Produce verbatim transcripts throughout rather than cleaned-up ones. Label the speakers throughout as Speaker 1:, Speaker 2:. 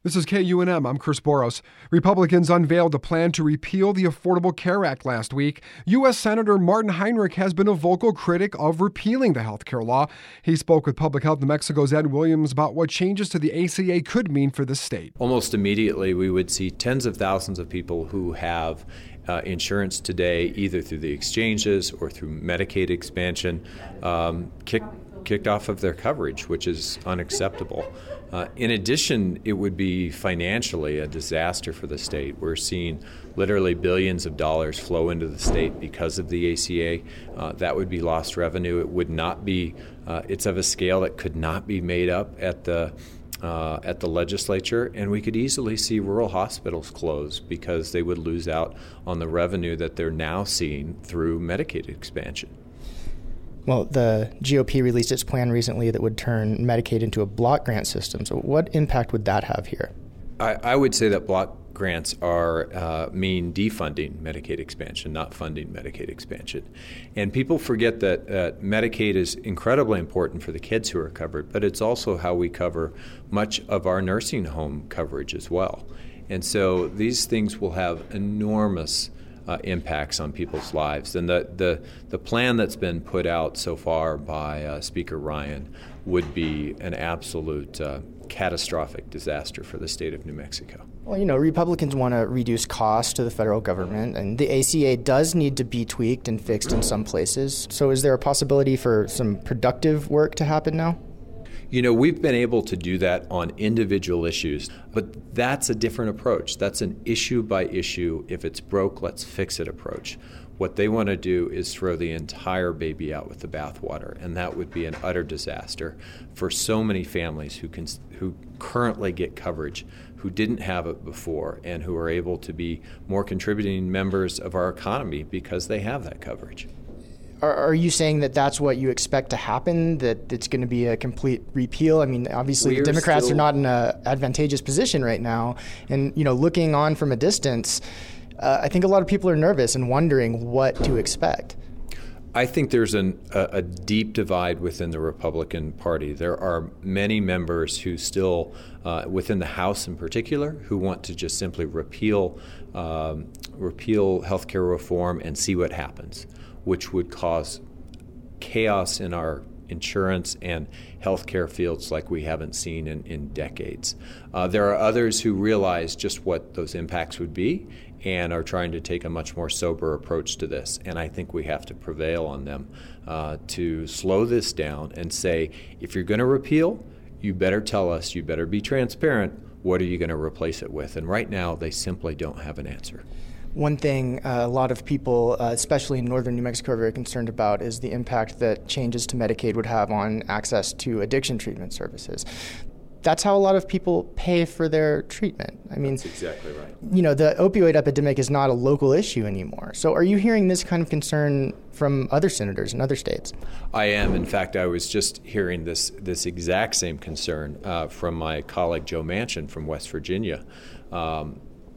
Speaker 1: This is K U N M. I'm Chris Boros. Republicans unveiled a plan to repeal the Affordable Care Act last week. U S. Senator Martin Heinrich has been a vocal critic of repealing the health care law. He spoke with Public Health New Mexico's Ed Williams about what changes to the A C A could mean for the state.
Speaker 2: Almost immediately, we would see tens of thousands of people who have uh, insurance today, either through the exchanges or through Medicaid expansion, um, kick, kicked off of their coverage, which is unacceptable. Uh, in addition, it would be financially a disaster for the state. We're seeing literally billions of dollars flow into the state because of the A C A. Uh, that would be lost revenue. It would not be, uh, it's of a scale that could not be made up at the uh, at the legislature, and we could easily see rural hospitals close because they would lose out on the revenue that they're now seeing through Medicaid expansion.
Speaker 3: Well, the G O P released its plan recently that would turn Medicaid into a block grant system. So what impact would that have here?
Speaker 2: I, I would say that block grants are uh, mean defunding Medicaid expansion, not funding Medicaid expansion. And people forget that uh, Medicaid is incredibly important for the kids who are covered, but it's also how we cover much of our nursing home coverage as well. And so these things will have enormous Uh, impacts on people's lives. And the, the, the plan that's been put out so far by uh, Speaker Ryan would be an absolute uh, catastrophic disaster for the state of New Mexico.
Speaker 3: Well, you know, Republicans want to reduce costs to the federal government, and the A C A does need to be tweaked and fixed in some places. So is there a possibility for some productive work to happen now?
Speaker 2: You know, we've been able to do that on individual issues, but that's a different approach. That's an issue by issue, if it's broke, let's fix it approach. What they want to do is throw the entire baby out with the bathwater, and that would be an utter disaster for so many families who can, who currently get coverage, who didn't have it before, and who are able to be more contributing members of our economy because they have that coverage.
Speaker 3: Are, are you saying that that's what you expect to happen, that it's going to be a complete repeal? I mean, obviously
Speaker 2: We're
Speaker 3: the Democrats
Speaker 2: still...
Speaker 3: are not in an advantageous position right now. And, you know, looking on from a distance, uh, I think a lot of people are nervous and wondering what to expect.
Speaker 2: I think there's an, a, a deep divide within the Republican Party. There are many members who still, uh, within the House in particular, who want to just simply repeal, um, repeal health care reform and see what happens, which would cause chaos in our insurance and healthcare fields like we haven't seen in, in decades. Uh, there are others who realize just what those impacts would be and are trying to take a much more sober approach to this. And I think we have to prevail on them uh, to slow this down and say, if you're going to repeal, you better tell us, you better be transparent, what are you going to replace it with? And right now, they simply don't have an answer.
Speaker 3: One thing uh, a lot of people, uh, especially in northern New Mexico, are very concerned about is the impact that changes to Medicaid would have on access to addiction treatment services. That's how a lot of people pay for their treatment. I mean,
Speaker 2: that's exactly right.
Speaker 3: You know, the opioid epidemic is not a local issue anymore. So are you hearing this kind of concern from other senators in other states?
Speaker 2: I am. In fact, I was just hearing this this exact same concern uh, from my colleague Joe Manchin from West Virginia. Um,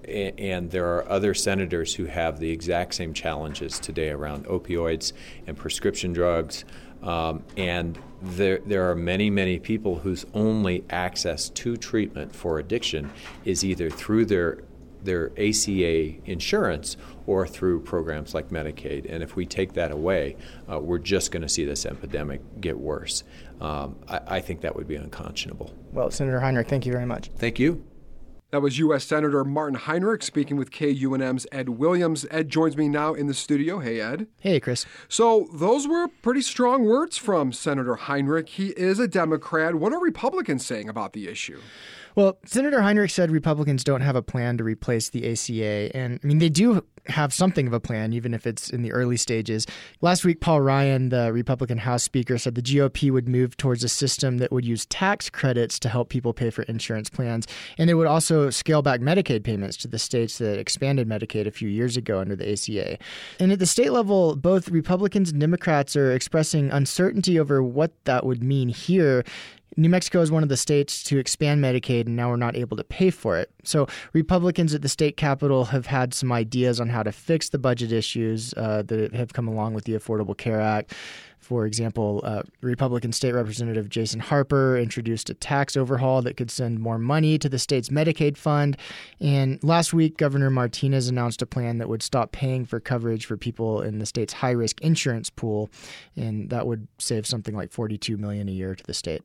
Speaker 2: And there are other senators who have the exact same challenges today around opioids and prescription drugs. Um, and there, there are many, many people whose only access to treatment for addiction is either through their their A C A insurance or through programs like Medicaid. And if we take that away, uh, we're just going to see this epidemic get worse. Um, I, I think that would be unconscionable.
Speaker 3: Well, Senator Heinrich, thank you very much.
Speaker 2: Thank you.
Speaker 1: That was U S. Senator Martin Heinrich speaking with K U N M's Ed Williams. Ed joins me now in the studio. Hey, Ed.
Speaker 3: Hey, Chris.
Speaker 1: So those were pretty strong words from Senator Heinrich. He is a Democrat. What are Republicans saying about the issue?
Speaker 3: Well, Senator Heinrich said Republicans don't have a plan to replace the A C A. And, I mean, they do have something of a plan, even if it's in the early stages. Last week, Paul Ryan, the Republican House Speaker, said the G O P would move towards a system that would use tax credits to help people pay for insurance plans. And it would also scale back Medicaid payments to the states that expanded Medicaid a few years ago under the A C A. And at the state level, both Republicans and Democrats are expressing uncertainty over what that would mean here. New Mexico is one of the states to expand Medicaid, and now we're not able to pay for it. So Republicans at the state capitol have had some ideas on how to fix the budget issues uh, that have come along with the Affordable Care Act. For example, uh, Republican State Representative Jason Harper introduced a tax overhaul that could send more money to the state's Medicaid fund. And last week, Governor Martinez announced a plan that would stop paying for coverage for people in the state's high-risk insurance pool, and that would save something like forty-two million dollars a year to the state.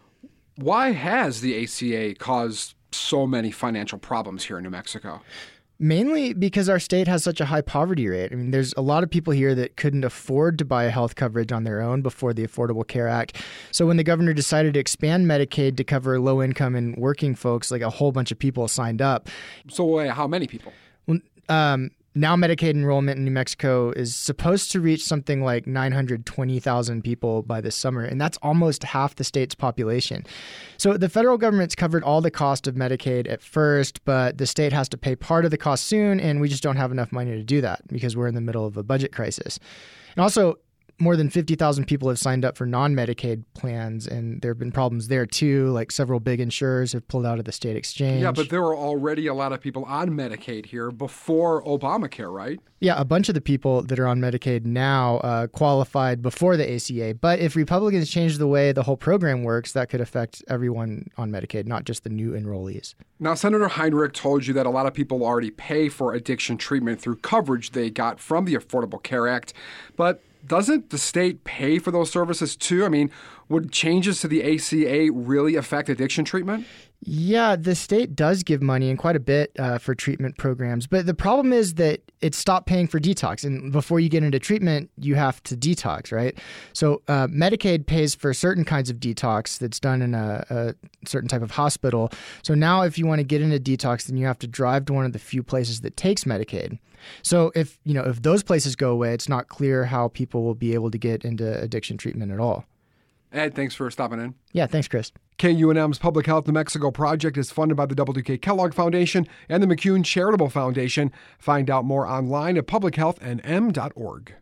Speaker 1: Why has the A C A caused so many financial problems here in New Mexico?
Speaker 3: Mainly because our state has such a high poverty rate. I mean, there's a lot of people here that couldn't afford to buy health coverage on their own before the Affordable Care Act. So when the governor decided to expand Medicaid to cover low-income and working folks, like a whole bunch of people signed up.
Speaker 1: So wait, how many people?
Speaker 3: Well, um, now Medicaid enrollment in New Mexico is supposed to reach something like nine hundred twenty thousand people by this summer, and that's almost half the state's population. So the federal government's covered all the cost of Medicaid at first, but the state has to pay part of the cost soon, and we just don't have enough money to do that because we're in the middle of a budget crisis. And also, more than fifty thousand people have signed up for non-Medicaid plans, and there have been problems there too. Like several big insurers have pulled out of the state exchange.
Speaker 1: Yeah, but there were already a lot of people on Medicaid here before Obamacare, right?
Speaker 3: Yeah, a bunch of the people that are on Medicaid now uh, qualified before the A C A. But if Republicans change the way the whole program works, that could affect everyone on Medicaid, not just the new enrollees.
Speaker 1: Now, Senator Heinrich told you that a lot of people already pay for addiction treatment through coverage they got from the Affordable Care Act. But doesn't the state pay for those services too? I mean, would changes to the A C A really affect addiction treatment?
Speaker 3: Yeah, the state does give money and quite a bit uh, for treatment programs. But the problem is that it stopped paying for detox. And before you get into treatment, you have to detox, right? So uh, Medicaid pays for certain kinds of detox that's done in a, a certain type of hospital. So now if you want to get into detox, then you have to drive to one of the few places that takes Medicaid. So if, you know, if those places go away, it's not clear how people will be able to get into addiction treatment at all.
Speaker 1: Ed, thanks for stopping in.
Speaker 3: Yeah, thanks, Chris.
Speaker 1: K U N M's Public Health New Mexico project is funded by the W K Kellogg Foundation and the McCune Charitable Foundation. Find out more online at public health n m dot org.